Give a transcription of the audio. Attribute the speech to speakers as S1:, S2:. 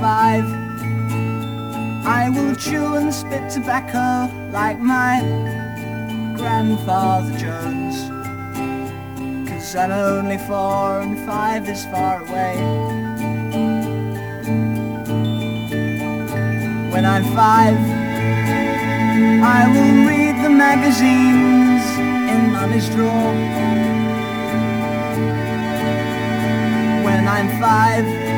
S1: 5, I will chew and spit tobacco like my grandfather Jones, 'cause I'm only 4 and 5 is far away. When I'm 5, I will read the magazines in Mummy's drawer. When I'm 5,